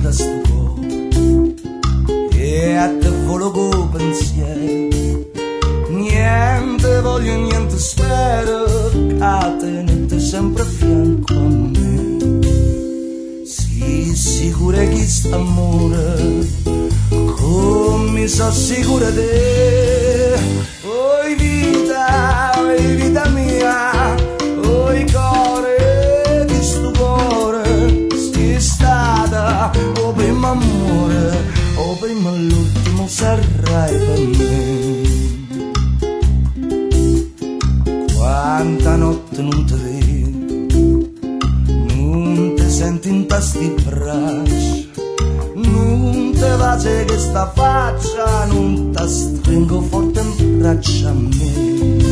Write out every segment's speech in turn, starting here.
da sto cuore e a te volo con pensiero, niente voglio, niente spero, a tenete sempre a fianco a me. Sii sicura che st'amore come mi so sicura te. Oi vita mia, oi cuore di sto cuore, sti stata o primo amore o prima l'ultimo sarai per me. Quanta notte non ti vedo, non ti senti in tasti braccia, non ti va che sta faccia, non ti stringo forte in braccia a me.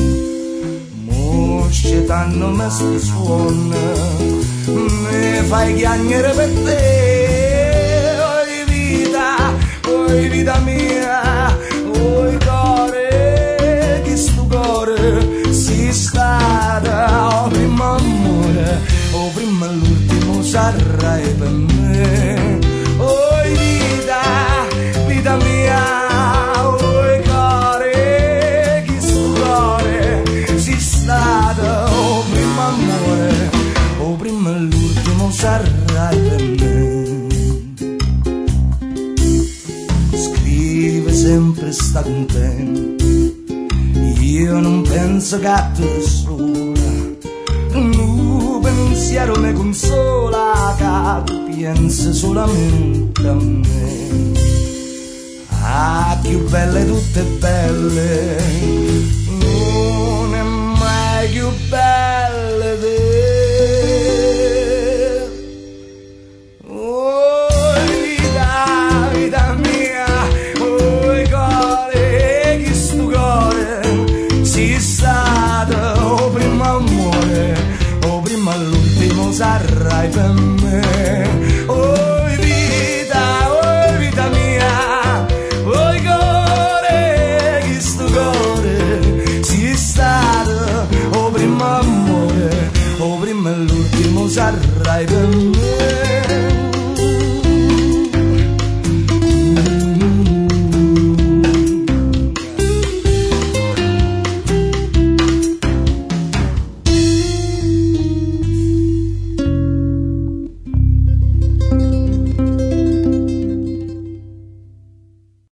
Mosce t'hanno messo suona, mi fai chiagnere per te. Oi vita mia, oi cuore, chi sto cuore si stata, o prima amore, o prima l'ultimo sarai per me. Oi vita mia, oi cuore, chi sto cuore si stata, o prima amore, o prima l'ultimo sarai per me. Scrive sempre sta contento, io non penso che a te sola, un pensiero mi consola, che tu pensi solamente a me. Ah, più belle tutte belle, non è mai più belle te. Vita mia, oi cuore, chi sto cuore si stata, o primo amore, o prima l'ultimo sarai per me. Oi vita mia, oi cuore, chi sto cuore si stata, o primo amore, o prima l'ultimo sarai per me.